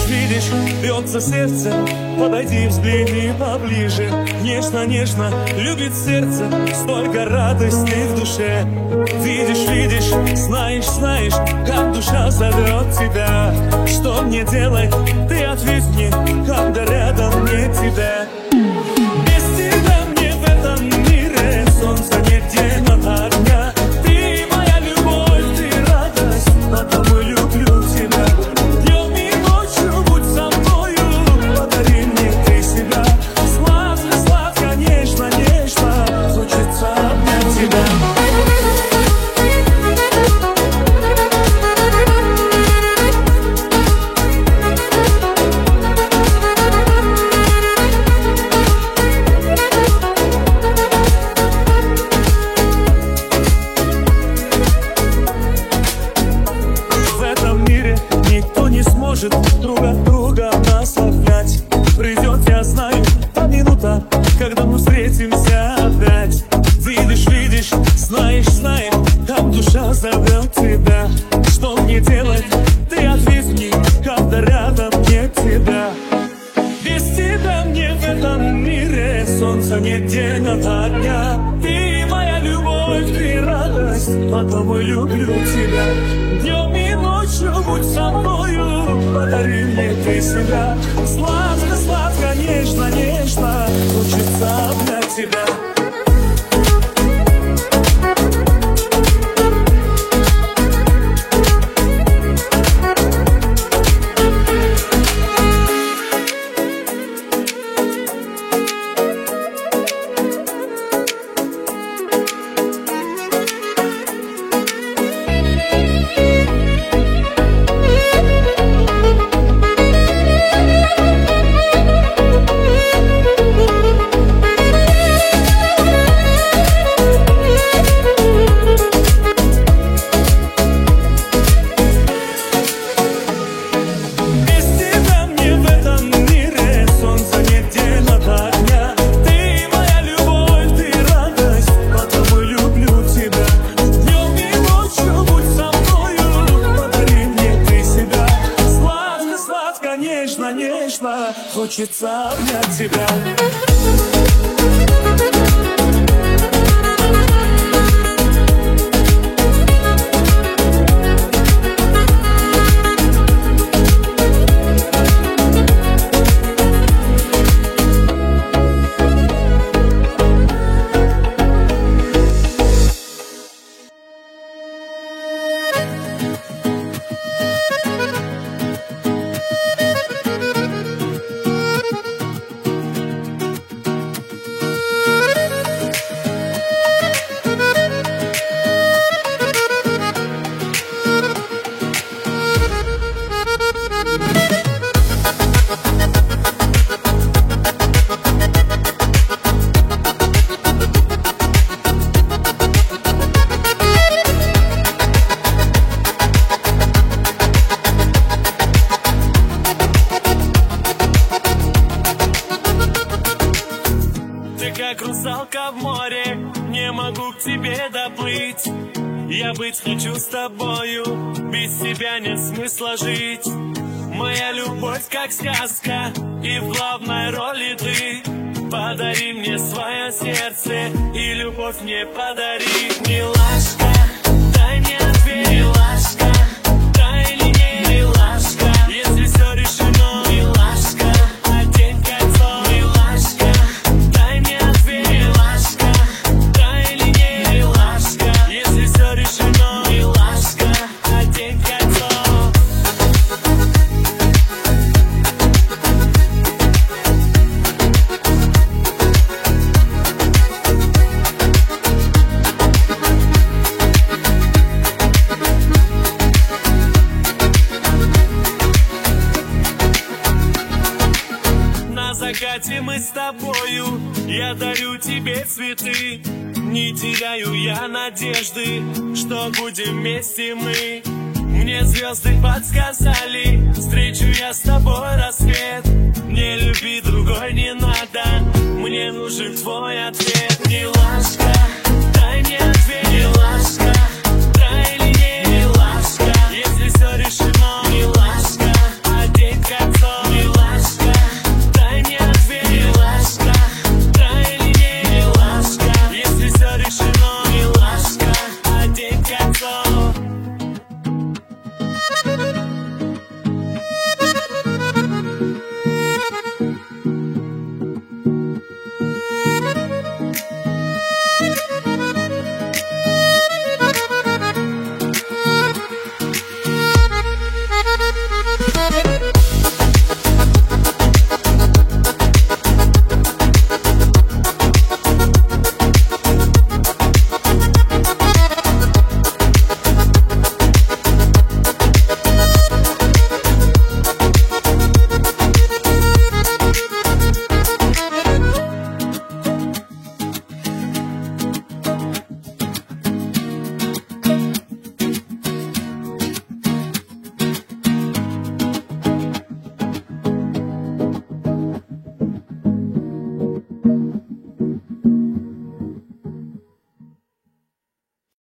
видишь, бьется сердце, подойди, взгляни поближе. Нежно, нежно любит сердце, столько радости в душе. Видишь, видишь, знаешь, знаешь, как душа зовет тебя. Что мне делать, ты ответь мне, когда рядом нет тебя. Без тебя мне в этом мире солнца нет, день от огня. Ты моя любовь, ты радость, потому люблю тебя. Днем и ночью будь со мною, подари мне ты себя. Сладко, сладко, нежно, нежно, хочется обнять тебя. Друг от друга нас обнять. Придет, я знаю, та минута, когда мы встретимся опять. Видишь, видишь, знаешь, знаешь, как душа зовет тебя. Что мне делать, ты ответь мне, когда рядом нет тебя. Без тебя мне в этом мире солнца нет, день от огня. Ты моя любовь, ты радость, потому люблю тебя. Днем и ночью будь со мною, подари мне ты себя. Сладко, сладко, нежно, нежно, хочется обнять тебя. Нежно, нежно, хочется обнять тебя. Как русалка в море, не могу к тебе доплыть. Я быть хочу с тобою, без тебя нет смысла жить. Моя любовь как сказка, и в главной роли ты. Подари мне свое сердце, и любовь мне подари. Милашка, дай мне ответ. Милашка, дай или не. Милашка, если все решено. Милашка, одень кольцо. Милашка, дай мне ответ. Милашка, дай или не. Милашка, если все решено. Милашка, одень кольцо. На закате мы с тобою, я дарю тебе цветы. Не теряю я надежды, что будем вместе мы. Мне звезды подсказали, встречу я с тобой рассвет. Мне любви другой не надо, мне нужен твой ответ.